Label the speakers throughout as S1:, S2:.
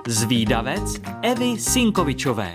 S1: Zvídavec Evy Sinkovičové.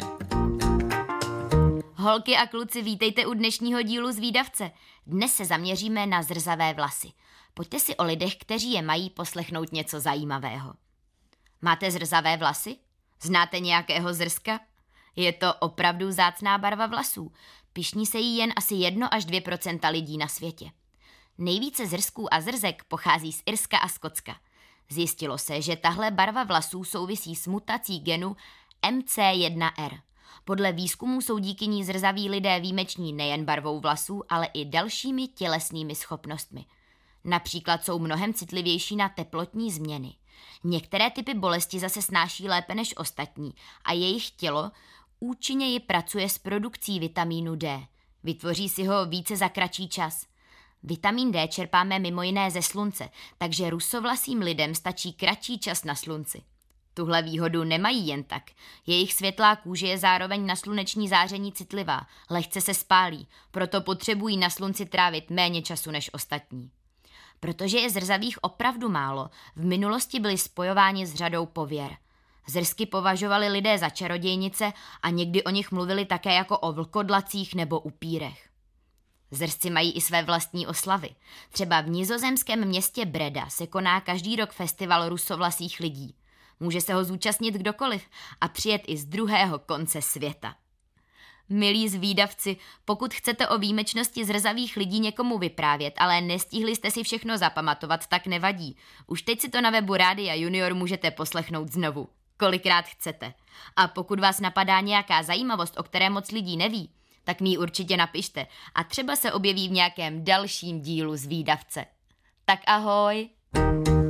S2: Holky a kluci, vítejte u dnešního dílu Zvídavce. Dnes se zaměříme na zrzavé vlasy. Pojďte si o lidech, kteří je mají, poslechnout něco zajímavého. Máte zrzavé vlasy? Znáte nějakého zrska? Je to opravdu vzácná barva vlasů. Pyšní se jí jen asi 1 až 2% lidí na světě. Nejvíce zrsků a zrzek pochází z Irska a Skotska. Zjistilo se, že tahle barva vlasů souvisí s mutací genu MC1R. Podle výzkumů jsou díky ní zrzaví lidé výjimeční nejen barvou vlasů, ale i dalšími tělesnými schopnostmi. Například jsou mnohem citlivější na teplotní změny. Některé typy bolesti zase snáší lépe než ostatní a jejich tělo účinněji pracuje s produkcí vitamínu D. Vytvoří si ho více za kratší čas. Vitamin D čerpáme mimo jiné ze slunce, takže rusovlasým lidem stačí kratší čas na slunci. Tuhle výhodu nemají jen tak. Jejich světlá kůže je zároveň na sluneční záření citlivá, lehce se spálí, proto potřebují na slunci trávit méně času než ostatní. Protože je zrzavých opravdu málo, v minulosti byli spojováni s řadou pověr. Zrsky považovali lidé za čarodějnice a někdy o nich mluvili také jako o vlkodlacích nebo upírech. Zrzci mají i své vlastní oslavy. Třeba v nizozemském městě Breda se koná každý rok festival rusovlasých lidí. Může se ho zúčastnit kdokoliv a přijet i z druhého konce světa. Milí zvídavci, pokud chcete o výjimečnosti zrzavých lidí někomu vyprávět, ale nestihli jste si všechno zapamatovat, tak nevadí. Už teď si to na webu Rádia Junior můžete poslechnout znovu, kolikrát chcete. A pokud vás napadá nějaká zajímavost, o které moc lidí neví, tak mi ji určitě napište a třeba se objeví v nějakém dalším dílu Zvídavce. Tak ahoj!